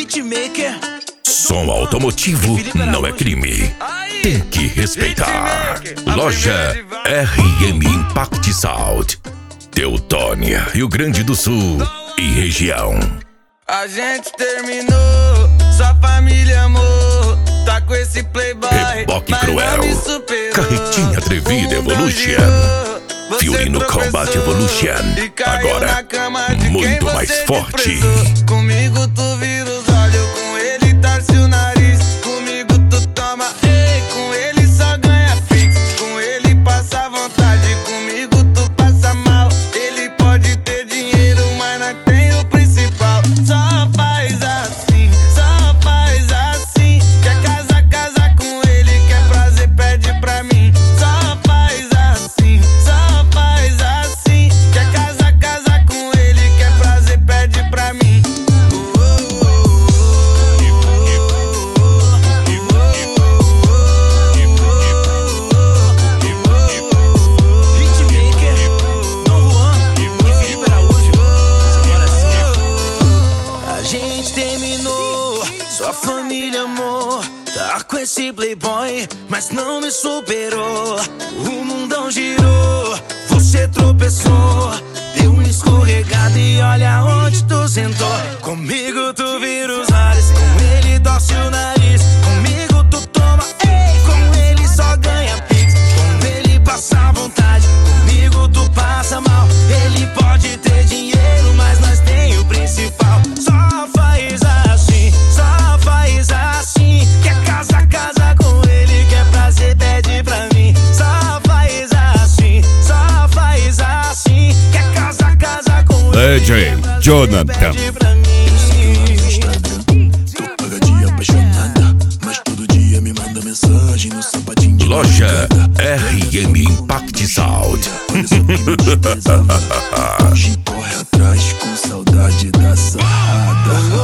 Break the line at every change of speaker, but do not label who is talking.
Hitmaker.
Som automotivo não é crime. Tem que respeitar. Loja RM Impact Sound, Teutônia, Rio Grande do Sul e região.
A gente terminou, sua família amou. Tá com esse playboy,
Reboque Cruel, Carretinha Atrevida Evolution, Fiorino Combat Evolution. Agora, muito mais forte.
Comigo tu vira os olhos, com ele torce o nariz. Comigo tu toma, ei, com ele só ganha fixo. Com ele passa vontade, comigo tu passa mal. Ele pode ter dinheiro, mas não tem o principal. Só faz assim, só faz assim. Quer casar com ele, quer prazer, pede pra mim. Só faz assim, só faz assim. Quer casar com ele, quer prazer, pede pra mim. A gente terminou, sua família amor. Tá com esse playboy, mas não me superou. O mundão girou, você tropeçou. Deu uma escorregada e olha onde tu sentou. Comigo tu vira os ares, com ele torce o nariz. Comigo tu toma, ei, com ele só ganha pix. Com ele passa vontade, comigo tu passa mal. Ele pode ter dinheiro, mas nós tem o principal. Só faz assim, só faz assim. Quer casar com ele, quer prazer, pede pra mim. Só faz assim, só faz assim. Quer casar com ele,
DJ Jonathan.
pede pra mim.
Tô pagadinha apaixonada, mas todo dia me manda mensagem no sapatinho de
Loja
madrugada.
RM Impact Sound.
Olha só que me pesa. Hoje corre atrás com saudade da sarrada.